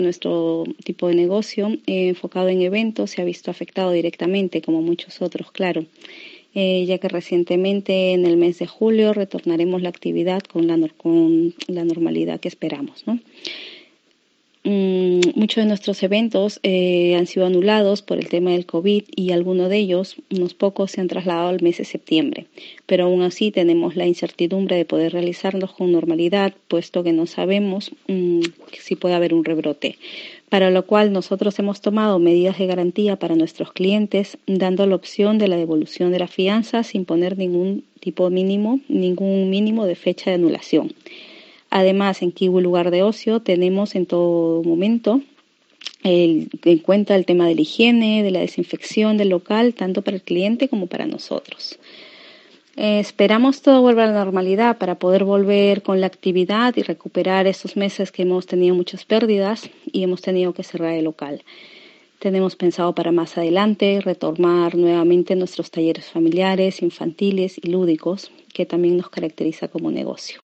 Nuestro tipo de negocio enfocado en eventos se ha visto afectado directamente, como muchos otros, claro, ya que recientemente en el mes de julio retornaremos la actividad con la normalidad que esperamos, ¿no? Muchos de nuestros eventos han sido anulados por el tema del COVID y algunos de ellos, unos pocos, se han trasladado al mes de septiembre. Pero aún así tenemos la incertidumbre de poder realizarlos con normalidad, puesto que no sabemos si puede haber un rebrote. Para lo cual nosotros hemos tomado medidas de garantía para nuestros clientes, dando la opción de la devolución de la fianza sin poner ningún mínimo de fecha de anulación. Además, en Kiwi Lugar de Ocio tenemos en todo momento en cuenta el tema de la higiene, de la desinfección del local, tanto para el cliente como para nosotros. Esperamos todo vuelva a la normalidad para poder volver con la actividad y recuperar esos meses que hemos tenido muchas pérdidas y hemos tenido que cerrar el local. Tenemos pensado para más adelante retomar nuevamente nuestros talleres familiares, infantiles y lúdicos, que también nos caracteriza como negocio.